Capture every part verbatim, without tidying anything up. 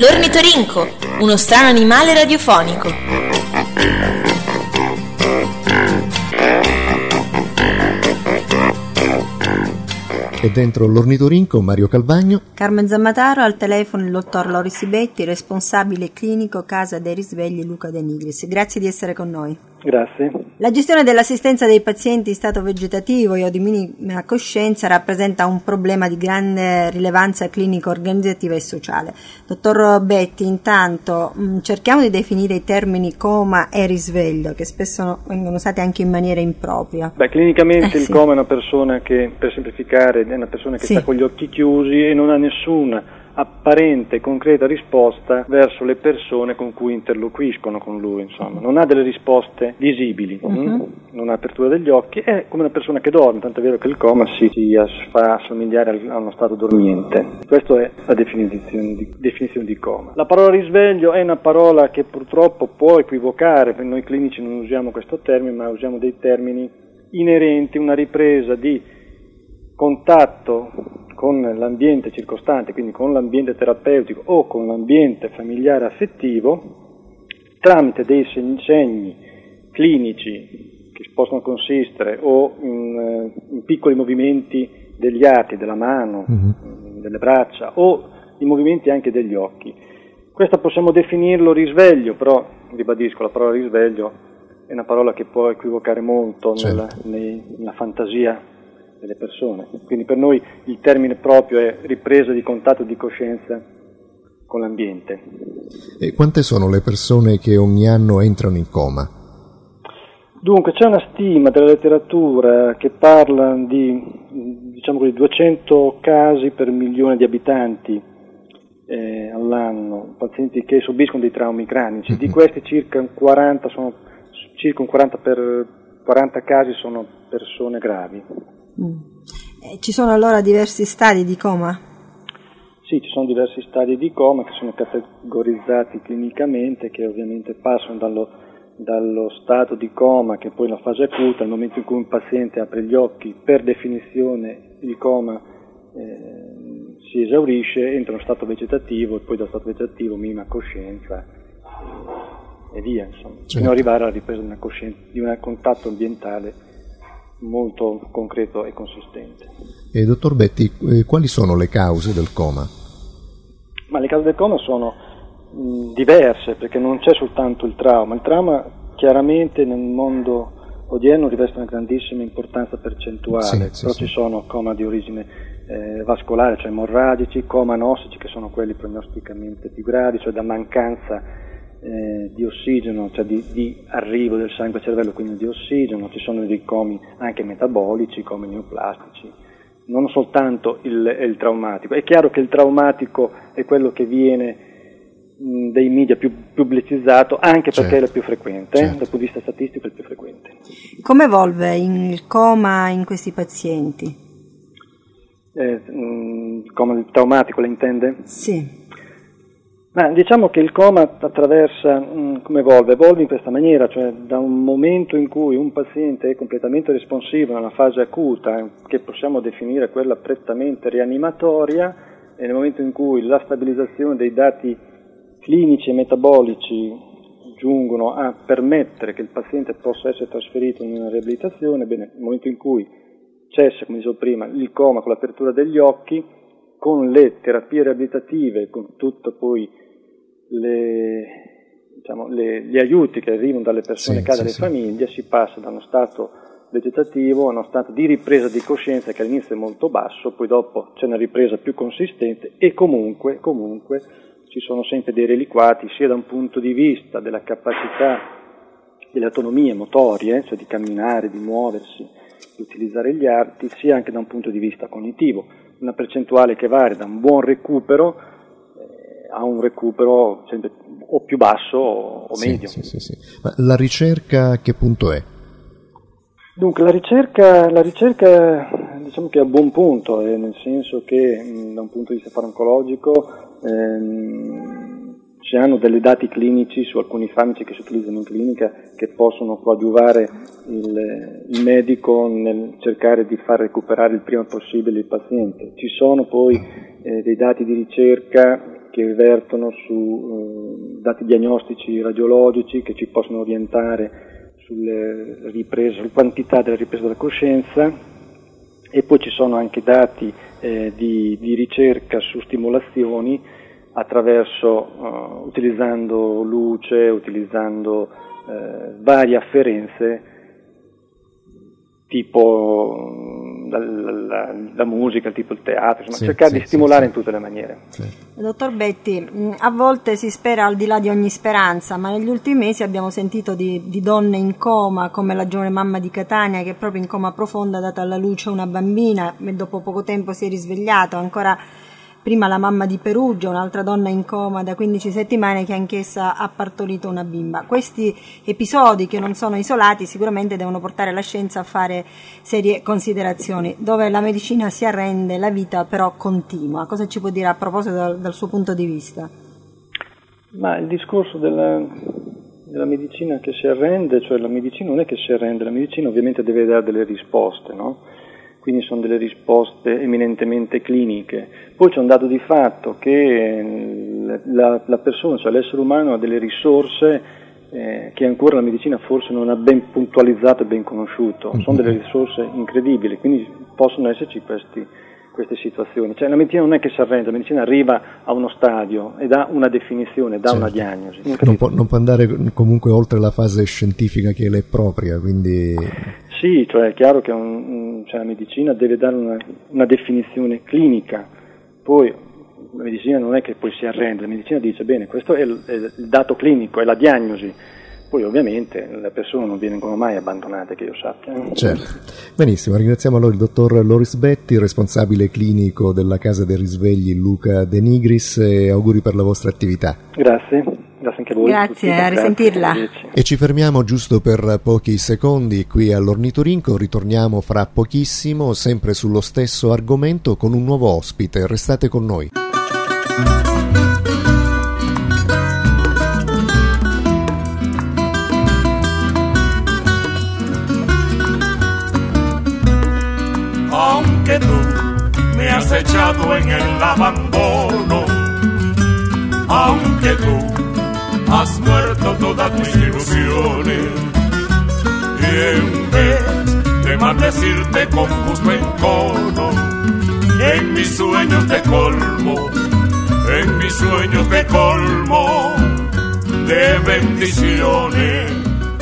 L'ornitorinco, uno strano animale radiofonico. E dentro l'ornitorinco Mario Calvagno, Carmen Zammataro, al telefono il dottor Loris Betti, responsabile clinico Casa dei Risvegli Luca De Nigris. Grazie di essere con noi. Grazie. La gestione dell'assistenza dei pazienti in stato vegetativo e o di minima coscienza rappresenta un problema di grande rilevanza clinico-organizzativa e sociale. Dottor Betti, intanto mh, cerchiamo di definire i termini coma e risveglio, che spesso vengono usati anche in maniera impropria. Beh, clinicamente eh, il sì. coma è una persona che, per semplificare, è una persona che sì. sta con gli occhi chiusi e non ha nessuna apparente e concreta risposta verso le persone con cui interloquiscono con lui, insomma, non ha delle risposte visibili, uh-huh. mh? non ha apertura degli occhi, è come una persona che dorme, tanto è vero che il coma si, si fa assomigliare a uno stato dormiente. Questa è la definizione di, definizione di coma. La parola risveglio è una parola che purtroppo può equivocare, noi clinici non usiamo questo termine, ma usiamo dei termini inerenti a una ripresa di contatto con l'ambiente circostante, quindi con l'ambiente terapeutico o con l'ambiente familiare affettivo, tramite dei segni clinici che possono consistere o in, in piccoli movimenti degli arti, della mano, mm-hmm. delle braccia o i movimenti anche degli occhi. Questo possiamo definirlo risveglio, però ribadisco, la parola risveglio è una parola che può equivocare molto nella, nei, nella fantasia delle persone, quindi per noi il termine proprio è ripresa di contatto di coscienza con l'ambiente. E quante sono le persone che ogni anno entrano in coma? Dunque c'è una stima della letteratura che parla di diciamo così duecento casi per milione di abitanti eh, all'anno, pazienti che subiscono dei traumi cranici. Mm-hmm. Di questi circa quaranta sono circa un quaranta per quaranta casi sono persone gravi. Mm. Eh, ci sono allora diversi stadi di coma? Sì, ci sono diversi stadi di coma che sono categorizzati clinicamente, che ovviamente passano dallo, dallo stato di coma, che è poi la fase acuta, al momento in cui un paziente apre gli occhi, per definizione il coma eh, si esaurisce, entra in uno stato vegetativo e poi dallo stato vegetativo minima coscienza e, e via, insomma, certo. Fino ad arrivare alla ripresa di una coscienza, di un contatto ambientale molto concreto e consistente. E dottor Betti, eh, quali sono le cause del coma? Ma le cause del coma sono mh, diverse, perché non c'è soltanto il trauma. Il trauma chiaramente nel mondo odierno riveste una grandissima importanza percentuale, sì, sì, però sì. Ci sono coma di origine eh, vascolare, cioè emorragici, coma anossici, che sono quelli prognosticamente più gravi, cioè da mancanza Eh, di ossigeno, cioè di, di arrivo del sangue al cervello, quindi di ossigeno. Ci sono dei comi anche metabolici, comi neoplastici, non soltanto il, il traumatico. È chiaro che il traumatico è quello che viene mh, dai media più pubblicizzato, anche perché certo. è il più frequente, certo. eh? dal punto di vista statistico è il più frequente. Come evolve il coma in questi pazienti? Eh, mh, come il traumatico, la intende? Sì. Ma diciamo che il coma attraversa, mh, come evolve? Evolve in questa maniera, cioè da un momento in cui un paziente è completamente responsivo nella fase acuta, che possiamo definire quella prettamente rianimatoria, e nel momento in cui la stabilizzazione dei dati clinici e metabolici giungono a permettere che il paziente possa essere trasferito in una riabilitazione, bene, nel momento in cui cessa, come dicevo prima, il coma con l'apertura degli occhi, con le terapie riabilitative, con tutto poi le, diciamo, le, gli aiuti che arrivano dalle persone sì, a casa, sì, dalle sì. famiglie, si passa da uno stato vegetativo a uno stato di ripresa di coscienza che all'inizio è molto basso, poi dopo c'è una ripresa più consistente e comunque, comunque ci sono sempre dei reliquati, sia da un punto di vista della capacità delle autonomie motorie, cioè di camminare, di muoversi, di utilizzare gli arti, sia anche da un punto di vista cognitivo. Una percentuale che varia da un buon recupero eh, a un recupero sempre o più basso o, o medio. Sì, sì, sì, sì. Ma la ricerca a che punto è? Dunque la ricerca, la ricerca diciamo che è a buon punto, eh, nel senso che mh, da un punto di vista farmacologico ehm, ci hanno dei dati clinici su alcuni farmaci che si utilizzano in clinica che possono coadiuvare il, il medico nel cercare di far recuperare il prima possibile il paziente. Ci sono poi eh, dei dati di ricerca che vertono su eh, dati diagnostici radiologici che ci possono orientare sulle riprese, sulla quantità della ripresa della coscienza, e poi ci sono anche dati eh, di, di ricerca su stimolazioni attraverso, uh, utilizzando luce, utilizzando eh, varie afferenze tipo la, la, la musica, tipo il teatro, insomma, sì, cercare sì, di stimolare sì, in tutte le maniere. Sì. Dottor Betti, a volte si spera al di là di ogni speranza, ma negli ultimi mesi abbiamo sentito di, di donne in coma, come la giovane mamma di Catania che è proprio in coma profonda ha dato alla luce una bambina e dopo poco tempo si è risvegliato, ancora prima la mamma di Perugia, un'altra donna in coma da quindici settimane che anch'essa ha partorito una bimba. Questi episodi, che non sono isolati, sicuramente devono portare la scienza a fare serie considerazioni. Dove la medicina si arrende, la vita però continua. Cosa ci può dire a proposito dal, dal suo punto di vista? Ma il discorso della, della medicina che si arrende, cioè la medicina non è che si arrende, la medicina ovviamente deve dare delle risposte, no? Quindi sono delle risposte eminentemente cliniche. Poi c'è un dato di fatto che la, la persona, cioè l'essere umano, ha delle risorse eh, che ancora la medicina forse non ha ben puntualizzato e ben conosciuto. Sono delle risorse incredibili, quindi possono esserci questi, queste situazioni. Cioè la medicina non è che si arrende, la medicina arriva a uno stadio e dà una definizione, dà certo. una diagnosi. Non può, non può andare comunque oltre la fase scientifica che le è propria, quindi... Sì, cioè è chiaro che un, cioè la medicina deve dare una, una definizione clinica, poi la medicina non è che poi si arrende, la medicina dice bene, questo è il, è il dato clinico, è la diagnosi, poi ovviamente le persone non vengono mai abbandonate, che io sappia. Certo, benissimo, ringraziamo allora il dottor Loris Betti, responsabile clinico della Casa dei Risvegli Luca De Nigris, e auguri per la vostra attività. Grazie. Grazie anche a voi. Grazie, a risentirla. Grazie. E ci fermiamo giusto per pochi secondi qui all'Ornitorinco, ritorniamo fra pochissimo, sempre sullo stesso argomento, con un nuovo ospite. Restate con noi. Aunque tú me has echado en el abandono, aunque tú has muerto todas mis ilusiones, y en vez de maldecirte con gusto encono, en mis sueños te colmo, en mis sueños te colmo de bendiciones.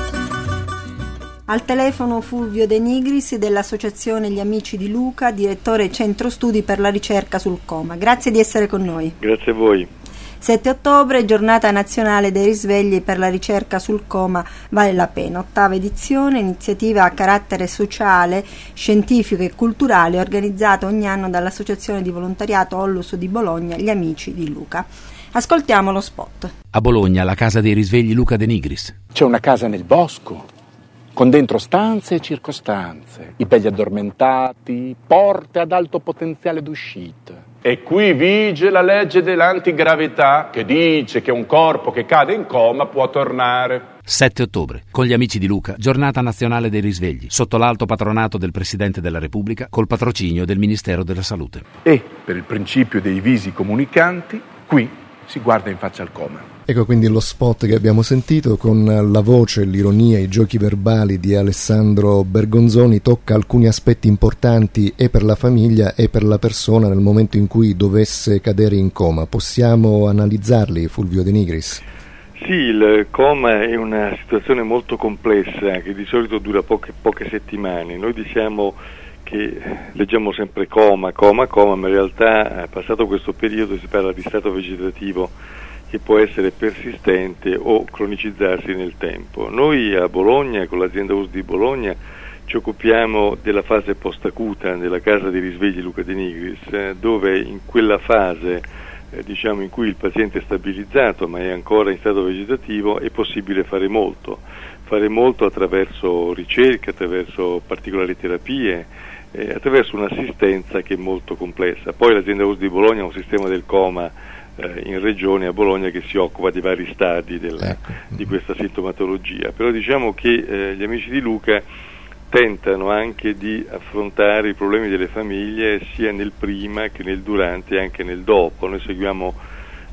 Al telefono Fulvio De Nigris dell'Associazione Gli Amici di Luca, direttore Centro Studi per la Ricerca sul Coma. Grazie di essere con noi. Grazie a voi. sette ottobre, giornata nazionale dei risvegli per la ricerca sul coma vale la pena, ottava edizione, iniziativa a carattere sociale, scientifico e culturale organizzata ogni anno dall'Associazione di Volontariato Ollus di Bologna, Gli Amici di Luca. Ascoltiamo lo spot. A Bologna, la Casa dei Risvegli Luca De Nigris. C'è una casa nel bosco, con dentro stanze e circostanze, i belli addormentati, porte ad alto potenziale d'uscita. E qui vige la legge dell'antigravità che dice che un corpo che cade in coma può tornare. sette ottobre, con Gli Amici di Luca, giornata nazionale dei risvegli, sotto l'alto patronato del Presidente della Repubblica, col patrocinio del Ministero della Salute. E, per il principio dei visi comunicanti, qui si guarda in faccia al coma. Ecco quindi lo spot che abbiamo sentito, con la voce, l'ironia, i giochi verbali di Alessandro Bergonzoni, tocca alcuni aspetti importanti e per la famiglia e per la persona nel momento in cui dovesse cadere in coma. Possiamo analizzarli, Fulvio De Nigris? Sì, il coma è una situazione molto complessa che di solito dura poche, poche settimane. Noi diciamo che leggiamo sempre coma, coma, coma, ma in realtà passato questo periodo si parla di stato vegetativo che può essere persistente o cronicizzarsi nel tempo. Noi a Bologna, con l'azienda U S di Bologna, ci occupiamo della fase post-acuta della Casa dei Risvegli Luca De Nigris, eh, dove in quella fase, eh, diciamo in cui il paziente è stabilizzato ma è ancora in stato vegetativo, è possibile fare molto. Fare molto attraverso ricerche, attraverso particolari terapie, eh, attraverso un'assistenza che è molto complessa. Poi l'azienda U S di Bologna ha un sistema del coma in regione, a Bologna, che si occupa di vari stadi della, ecco. di questa sintomatologia. Però diciamo che eh, gli Amici di Luca tentano anche di affrontare i problemi delle famiglie sia nel prima che nel durante e anche nel dopo. Noi seguiamo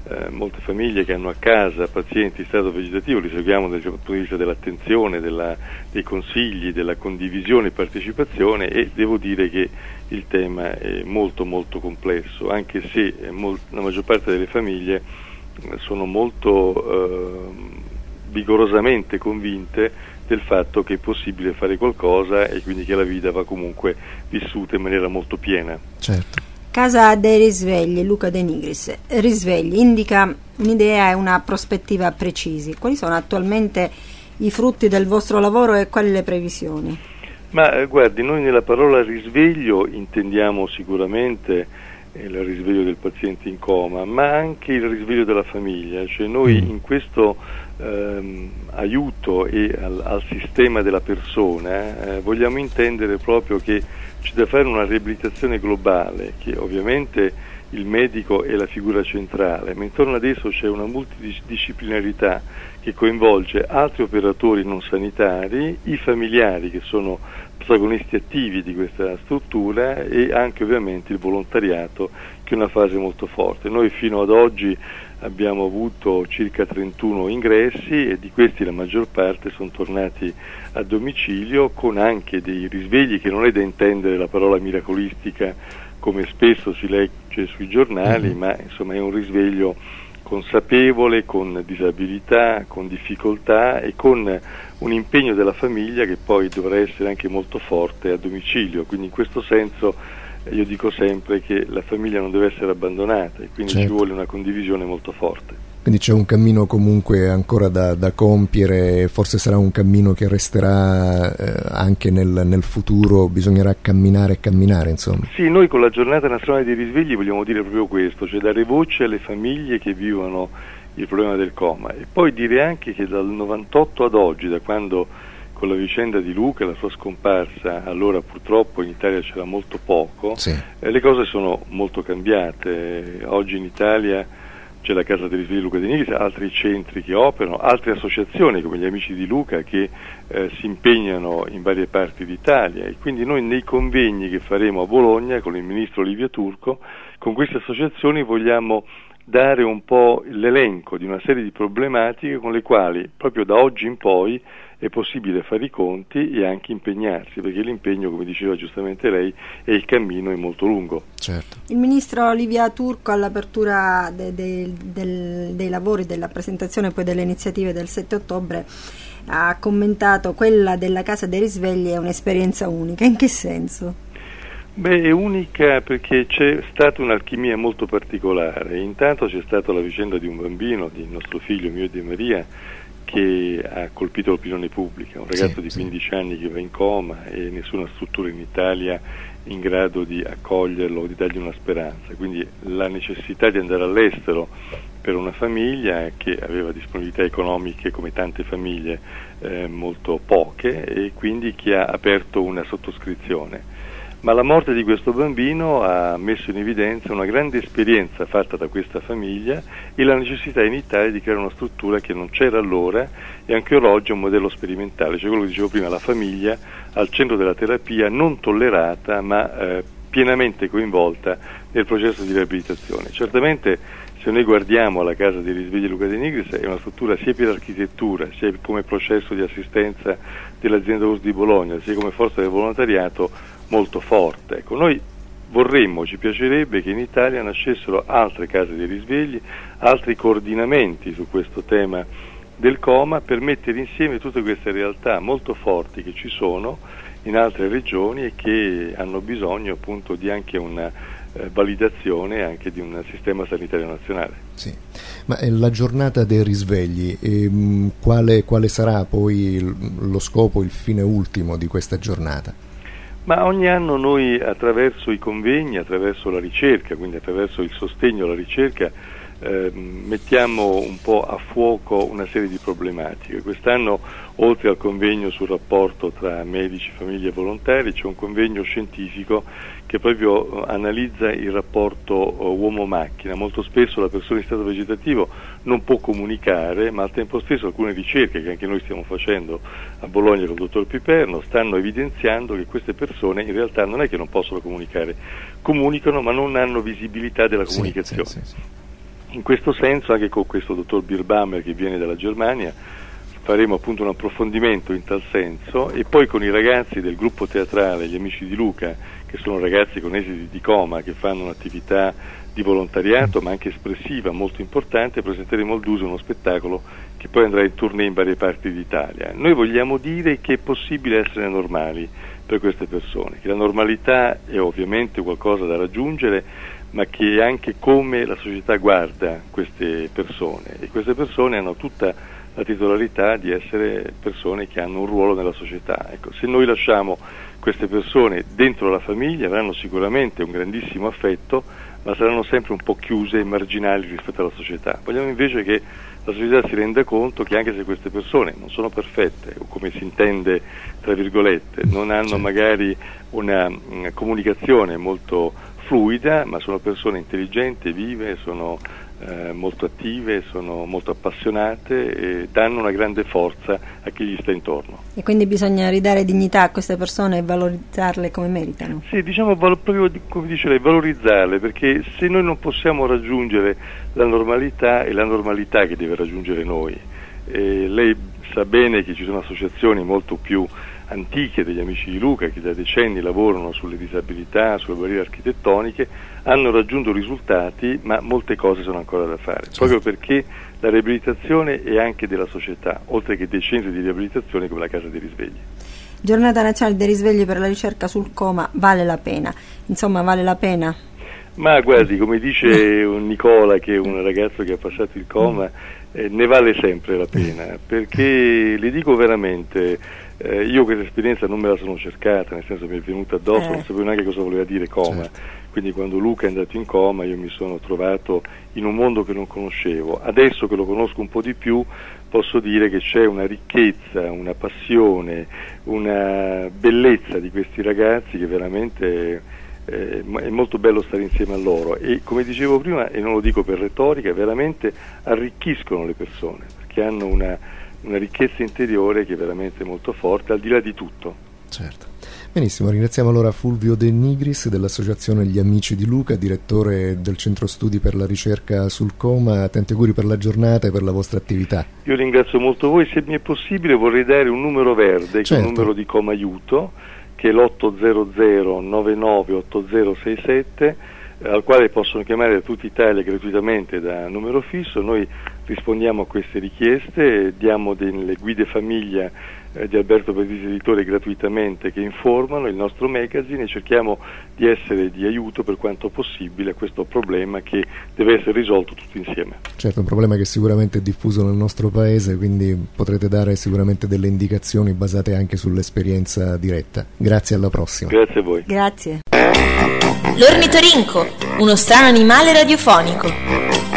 eh, molte famiglie che hanno a casa pazienti in stato vegetativo, li seguiamo dal punto di vista dell'attenzione, della, dei consigli, della condivisione e partecipazione, e devo dire che il tema è molto molto complesso, anche se mol- la maggior parte delle famiglie sono molto eh, vigorosamente convinte del fatto che è possibile fare qualcosa e quindi che la vita va comunque vissuta in maniera molto piena. Certo. Casa dei Risvegli, Luca De Nigris. Risvegli indica un'idea e una prospettiva precisi. Quali sono attualmente i frutti del vostro lavoro e quali le previsioni? Ma eh, guardi, noi nella parola risveglio intendiamo sicuramente eh, il risveglio del paziente in coma, ma anche il risveglio della famiglia, cioè noi in questo ehm, aiuto e al, al sistema della persona eh, vogliamo intendere proprio che c'è da fare una riabilitazione globale, che ovviamente il medico è la figura centrale, ma intorno ad esso c'è una multidisciplinarità che coinvolge altri operatori non sanitari, i familiari che sono protagonisti attivi di questa struttura e anche ovviamente il volontariato, che è una fase molto forte. Noi fino ad oggi abbiamo avuto circa trentuno ingressi e di questi la maggior parte sono tornati a domicilio, con anche dei risvegli che non è da intendere la parola miracolistica come spesso si legge sui giornali, mm-hmm. ma insomma è un risveglio consapevole, con disabilità, con difficoltà e con un impegno della famiglia che poi dovrà essere anche molto forte a domicilio. Quindi in questo senso io dico sempre che la famiglia non deve essere abbandonata e quindi certo. ci vuole una condivisione molto forte. Quindi c'è un cammino comunque ancora da, da compiere, forse sarà un cammino che resterà eh, anche nel, nel futuro, bisognerà camminare e camminare, insomma. Sì, noi con la giornata nazionale dei risvegli vogliamo dire proprio questo, cioè dare voce alle famiglie che vivono il problema del coma, e poi dire anche che dal novantotto ad oggi, da quando con la vicenda di Luca e la sua scomparsa, allora purtroppo in Italia c'era molto poco, sì. eh, le cose sono molto cambiate. Oggi in Italia c'è la Casa dei Risvegli Luca De Nigris, altri centri che operano, altre associazioni come gli Amici di Luca che eh, si impegnano in varie parti d'Italia, e quindi noi nei convegni che faremo a Bologna con il ministro Livia Turco, con queste associazioni vogliamo dare un po' l'elenco di una serie di problematiche con le quali proprio da oggi in poi è possibile fare i conti e anche impegnarsi, perché l'impegno, come diceva giustamente lei, e il cammino è molto lungo. Certo. Il ministro Livia Turco all'apertura de, de, del, dei lavori, della presentazione poi delle iniziative del sette ottobre, ha commentato: quella della Casa dei Risvegli è un'esperienza unica. In che senso? Beh, è unica perché c'è stata un'alchimia molto particolare. Intanto c'è stata la vicenda di un bambino, di nostro figlio, mio e di Maria, che ha colpito l'opinione pubblica, un ragazzo sì, di quindici sì. anni che va in coma e nessuna struttura in Italia in grado di accoglierlo, di dargli una speranza. Quindi la necessità di andare all'estero per una famiglia che aveva disponibilità economiche, come tante famiglie, eh, molto poche, e quindi che ha aperto una sottoscrizione. Ma la morte di questo bambino ha messo in evidenza una grande esperienza fatta da questa famiglia e la necessità in Italia di creare una struttura che non c'era allora e anche oggi è un modello sperimentale, cioè quello che dicevo prima, la famiglia al centro della terapia, non tollerata ma eh, pienamente coinvolta nel processo di riabilitazione. Certamente se noi guardiamo alla Casa dei Risvegli Luca De Nigris è una struttura sia per architettura, sia come processo di assistenza dell'azienda U R S S di Bologna, sia come forza del volontariato molto forte. Ecco, noi vorremmo, ci piacerebbe che in Italia nascessero altre case dei risvegli, altri coordinamenti su questo tema del coma, per mettere insieme tutte queste realtà molto forti che ci sono in altre regioni e che hanno bisogno appunto di anche una eh, validazione anche di un sistema sanitario nazionale. Sì. Ma eh, la giornata dei risvegli, ehm, quale, quale sarà poi il, lo scopo, il fine ultimo di questa giornata? Ma ogni anno noi, attraverso i convegni, attraverso la ricerca, quindi attraverso il sostegno alla ricerca, eh, mettiamo un po' a fuoco una serie di problematiche. Quest'anno, oltre al convegno sul rapporto tra medici, famiglie e volontari, c'è un convegno scientifico che proprio analizza il rapporto uomo-macchina. Molto spesso la persona in stato vegetativo non può comunicare, ma al tempo stesso alcune ricerche che anche noi stiamo facendo a Bologna con il dottor Piperno stanno evidenziando che queste persone in realtà non è che non possono comunicare, comunicano ma non hanno visibilità della comunicazione. Sì, sì, sì. In questo senso, anche con questo dottor Birbaumer che viene dalla Germania, faremo appunto un approfondimento in tal senso, e poi con i ragazzi del gruppo teatrale Gli Amici di Luca, che sono ragazzi con esiti di coma, che fanno un'attività di volontariato ma anche espressiva molto importante, presenteremo al Duso uno spettacolo che poi andrà in tournée in varie parti d'Italia. Noi vogliamo dire che è possibile essere normali per queste persone, che la normalità è ovviamente qualcosa da raggiungere, ma che è anche come la società guarda queste persone, e queste persone hanno tutta la titolarità di essere persone che hanno un ruolo nella società. Ecco, se noi lasciamo queste persone dentro la famiglia avranno sicuramente un grandissimo affetto, ma saranno sempre un po' chiuse e marginali rispetto alla società. Vogliamo invece che la società si renda conto che anche se queste persone non sono perfette, o come si intende tra virgolette, non hanno magari una, una comunicazione molto fluida, ma sono persone intelligenti, vive, sono eh, molto attive, sono molto appassionate e danno una grande forza a chi gli sta intorno. E quindi bisogna ridare dignità a queste persone e valorizzarle come meritano. Sì, diciamo proprio come dice lei, valorizzarle, perché se noi non possiamo raggiungere la normalità, è la normalità che deve raggiungere noi. E lei sa bene che ci sono associazioni molto più antiche degli Amici di Luca che da decenni lavorano sulle disabilità, sulle barriere architettoniche, hanno raggiunto risultati, ma molte cose sono ancora da fare, sì. Proprio perché la riabilitazione è anche della società, oltre che dei centri di riabilitazione come la Casa dei Risvegli. Giornata nazionale dei risvegli per la ricerca sul coma, vale la pena, insomma vale la pena? Ma guardi, come dice un Nicola, che è un ragazzo che ha passato il coma, eh, ne vale sempre la pena, perché le dico veramente, eh, io questa esperienza non me la sono cercata, nel senso mi è venuta addosso, eh. non sapevo neanche cosa voleva dire coma, certo. Quindi quando Luca è andato in coma io mi sono trovato in un mondo che non conoscevo. Adesso che lo conosco un po' di più posso dire che c'è una ricchezza, una passione, una bellezza di questi ragazzi che veramente Eh, è molto bello stare insieme a loro, e come dicevo prima, e non lo dico per retorica, veramente arricchiscono le persone, perché hanno una, una ricchezza interiore che è veramente molto forte, al di là di tutto. Certo. Benissimo, ringraziamo allora Fulvio De Nigris dell'associazione Gli Amici di Luca, direttore del Centro Studi per la Ricerca sul Coma. Tanti auguri per la giornata e per la vostra attività. Io ringrazio molto voi, se mi è possibile vorrei dare un numero verde, che certo. è un numero di Coma Aiuto, che è l'otto zero zero nove nove otto zero sei sette, eh, al quale possono chiamare da tutta Italia gratuitamente da numero fisso. Noi rispondiamo a queste richieste, diamo delle guide famiglia eh, di Alberto Perdisi Editore gratuitamente, che informano il nostro magazine, e cerchiamo di essere di aiuto per quanto possibile a questo problema che deve essere risolto tutti insieme. Certo, un problema che sicuramente è diffuso nel nostro paese, quindi potrete dare sicuramente delle indicazioni basate anche sull'esperienza diretta. Grazie, alla prossima. Grazie a voi. Grazie. L'ornitorinco, uno strano animale radiofonico.